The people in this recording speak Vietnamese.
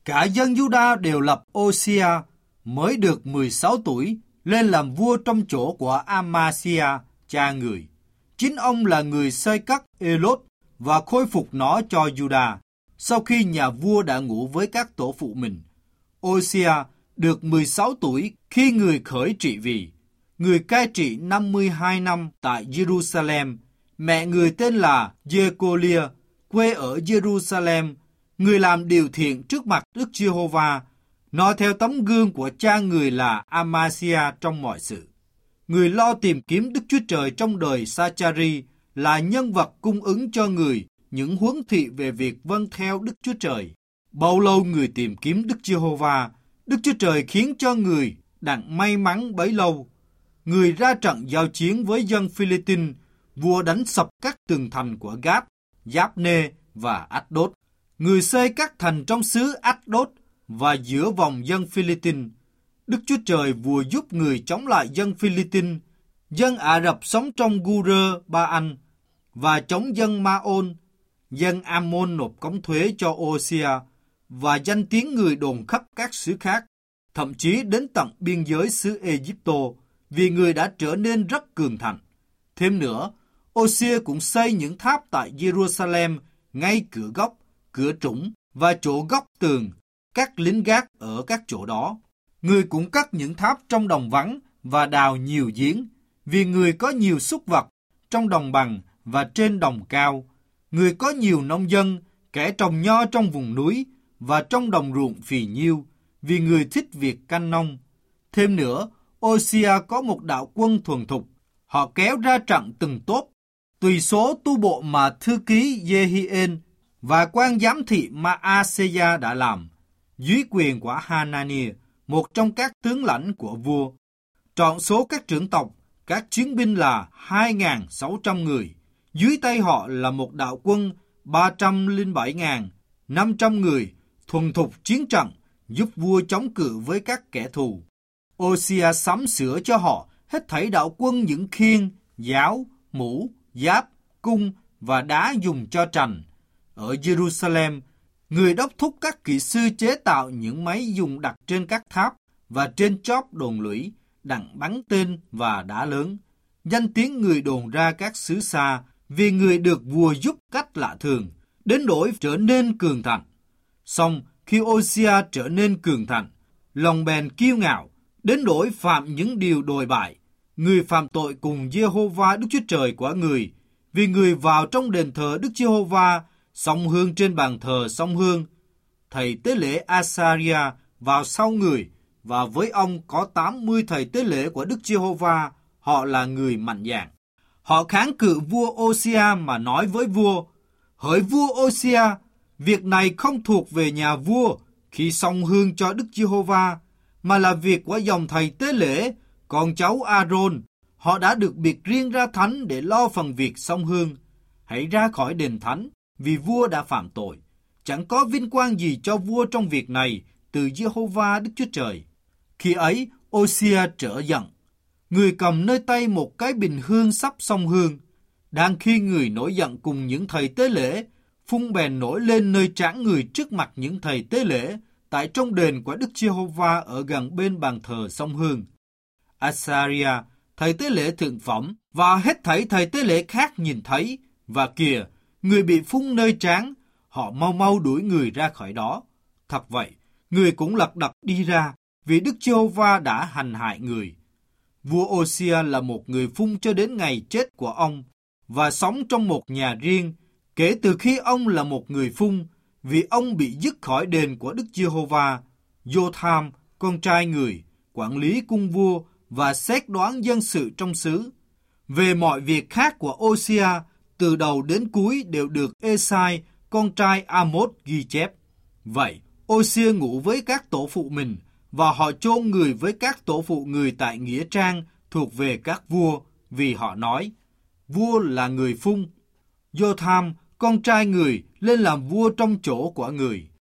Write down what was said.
Cả dân Juda đều lập Ô-si-a mới được 16 tuổi lên làm vua trong chỗ của Amazia, cha người. Chính ông là người xây cất Ê-lốt và khôi phục nó cho Juda sau khi nhà vua đã ngủ với các tổ phụ mình. Ô-si-a được 16 tuổi khi người khởi trị vì. Người cai trị 52 năm tại Jerusalem. Mẹ người tên là Jecolia, quê ở Jerusalem. Người làm điều thiện trước mặt Đức Giê-hô-va, nói theo tấm gương của cha người là Amazia trong mọi sự. Người lo tìm kiếm Đức Chúa Trời trong đời Sa-cha-ri là nhân vật cung ứng cho người những huấn thị về việc vâng theo Đức Chúa Trời. Bao lâu người tìm kiếm Đức Giê-hô-va, Đức Chúa Trời khiến cho người đặng may mắn bấy lâu. Người ra trận giao chiến với dân Phi-lê-tinh, vua đánh sập các tường thành của Gát, Giáp-nê và Át-đốt. Người xây các thành trong xứ Át-đốt và giữa vòng dân Phi-lê-tinh. Đức Chúa Trời vừa giúp người chống lại dân Phi-lê-tinh, dân Ả Rập sống trong Gu-rơ-ba-anh và chống dân Ma-ôn. Dân Am-môn nộp cống thuế cho Ô-si-a và danh tiếng người đồn khắp các xứ khác, thậm chí đến tận biên giới xứ Ê-díp-tô, vì người đã trở nên rất cường thạnh. Thêm nữa, Ô-si-a cũng xây những tháp tại Jerusalem ngay cửa góc, cửa trũng và chỗ góc tường, các lính gác ở các chỗ đó. Người cũng cất những tháp trong đồng vắng và đào nhiều giếng, vì người có nhiều súc vật trong đồng bằng và trên đồng cao. Người có nhiều nông dân, kẻ trồng nho trong vùng núi và trong đồng ruộng phì nhiêu, vì người thích việc canh nông. Thêm nữa, Ô-si-a có một đạo quân thuần thục. Họ kéo ra trận từng tốp, tùy số tu bộ mà thư ký Giê-hi-ên và quan giám thị Ma-a-sê-gia đã làm, dưới quyền của Ha-na-nia, một trong các tướng lãnh của vua. Trọn số các trưởng tộc, các chiến binh là 2.600 người. Dưới tay họ là một đạo quân 307.500 người, thuần thục chiến trận, giúp vua chống cự với các kẻ thù. Ô-si-a sắm sửa cho họ hết thảy đạo quân những khiên, giáo, mũ, giáp, cung và đá dùng cho trành. Ở Jerusalem, người đốc thúc các kỹ sư chế tạo những máy dùng đặt trên các tháp và trên chóp đồn lũy, đặng bắn tên và đá lớn. Danh tiếng người đồn ra các xứ xa vì người được vua giúp cách lạ thường, đến nỗi trở nên cường thạnh. Song khi Ô-si-a trở nên cường thạnh, lòng bèn kiêu ngạo, đến nỗi phạm những điều đồi bại. Người phạm tội cùng Giê-hô-va Đức Chúa Trời của người, vì người vào trong đền thờ Đức Giê-hô-va, xông hương trên bàn thờ xông hương. Thầy tế lễ Asaria vào sau người, và với ông có 80 thầy tế lễ của Đức Giê-hô-va, họ là người mạnh dạn. Họ kháng cự vua Ô-si-a mà nói với vua: hỡi vua Ô-si-a, việc này không thuộc về nhà vua khi xông hương cho Đức Giê-hô-va, mà là việc của dòng thầy tế lễ, con cháu A-rôn. Họ đã được biệt riêng ra thánh để lo phần việc xông hương. Hãy ra khỏi đền thánh, vì vua đã phạm tội. Chẳng có vinh quang gì cho vua trong việc này từ Giê-hô-va Đức Chúa Trời. Khi ấy, Ô-si-a trở giận. Người cầm nơi tay một cái bình hương sắp xông hương. Đang khi người nổi giận cùng những thầy tế lễ, phun bèn nổi lên nơi trán người trước mặt những thầy tế lễ, tại trong đền của Đức Giê-hô-va ở gần bên bàn thờ xông hương. Asaria, thầy tế lễ thượng phẩm, và hết thảy thầy tế lễ khác nhìn thấy, và kìa, người bị phun nơi trán, họ mau mau đuổi người ra khỏi đó. Thật vậy, người cũng lật đật đi ra, vì Đức Giê-hô-va đã hành hại người. Vua Ô-si-a là một người phun cho đến ngày chết của ông, và sống trong một nhà riêng, kể từ khi ông là một người phun, vì ông bị dứt khỏi đền của Đức Giê-hô-va. Giô-tham, con trai người, quản lý cung vua và xét đoán dân sự trong xứ. Về mọi việc khác của Ô-si-a, từ đầu đến cuối đều được Ê-sai, con trai A-mốt ghi chép. Vậy, Ô-si-a ngủ với các tổ phụ mình, và họ chôn người với các tổ phụ người tại nghĩa trang thuộc về các vua, vì họ nói: vua là người phun. Giô-tham, con trai người, lên làm vua trong chỗ của người.